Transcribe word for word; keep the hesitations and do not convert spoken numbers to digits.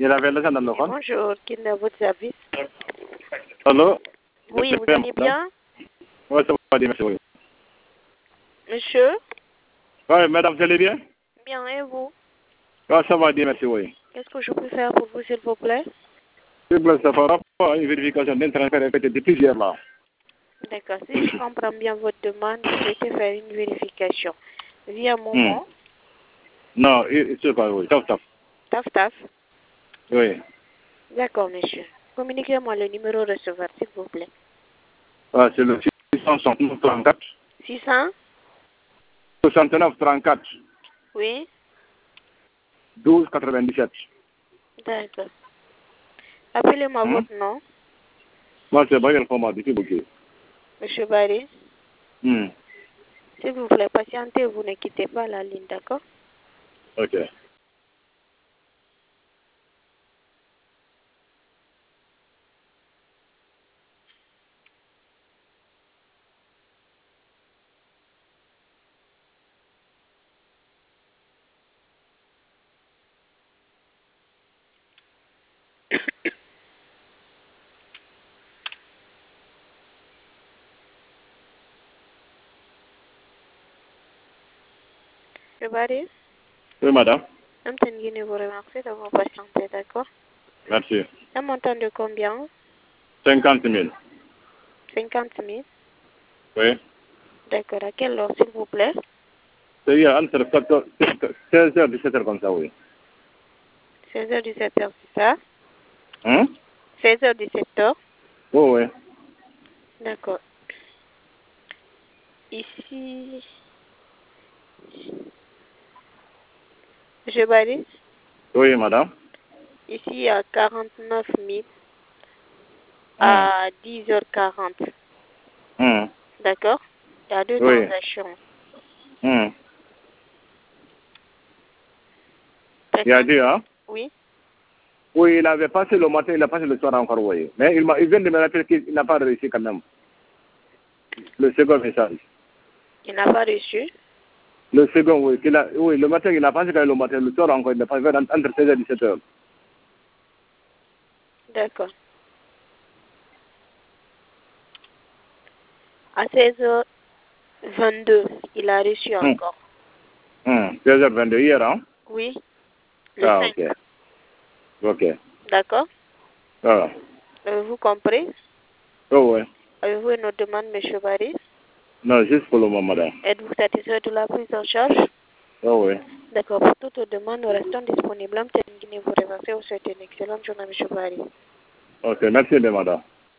Il avait le dans le Bonjour, qui est à votre service? Allô? Oui, vous allez bien? Oui, ça va bien, merci. Oui. Monsieur? Oui, madame, vous allez bien? Bien, et vous? Oui, ça va bien, merci, oui. Qu'est-ce que je peux faire pour vous, s'il vous plaît? S'il vous plaît, ça par rapport à une vérification d'internet répétée depuis hier, là. D'accord, si je comprends bien votre demande, vous souhaitez faire une vérification. Via mon Hmm. nom? Non, c'est pas, oui, taf, taf. Taf, taf. Oui. D'accord, monsieur. Communiquez-moi le numéro receveur, s'il vous plaît. Ah, c'est le six cent soixante-neuf trente-quatre. six cents? soixante-neuf trente-quatre. Oui? douze quatre-vingt-dix-sept. D'accord. Appelez-moi Hmm? votre nom. Moi, c'est Bayel Foma, depuis Bouquet. Monsieur Barry. Hmm. S'il vous plaît, patientez, vous ne quittez pas la ligne, d'accord? Ok. Monsieur Barry? Oui, madame. Mme Tenguine vous remercie d'avoir patienté, d'accord? Merci. Un montant de combien? cinquante mille. cinquante mille? Oui. D'accord. À quelle heure, s'il vous plaît? C'est hier, entre quatorze, seize heures, dix-sept heures comme ça, oui. seize heures, dix-sept heures, c'est ça? Hein? seize heures, dix-sept heures? Oui, oui. D'accord. Ici... Monsieur Barry? Oui, madame. Ici, il y a quarante-neuf mille Hum. à dix heures quarante. Hum. D'accord? Il y a deux Oui. transactions. Hum. Il a dit, hein? Oui. Oui, il avait passé le matin, il a passé le soir encore, oui. Mais il, il vient de me rappeler qu'il n'a pas réussi quand même. Le second message. Il n'a pas reçu? Le second, oui. Il a, oui, le matin, il a passé quand même le matin. Le soir encore, il n'a pas fait entre seize et dix-sept heures. D'accord. À seize heures vingt-deux, il a reçu Hum. encore. Hum. seize heures vingt-deux hier, hein? Oui. Le Ah, cinq. ok. Ok. D'accord? Ah. Avez-vous compris? Oh, oui. Avez-vous une autre demande, monsieur Barry? Non, juste pour le moment, madame. Êtes-vous satisfait de la prise en charge? Oh, oui. D'accord. Pour toute demande, nous restons disponibles. Mme Tenguine vous remercie. Vous souhaitez une excellente journée, monsieur Barry. Ok, merci, madame.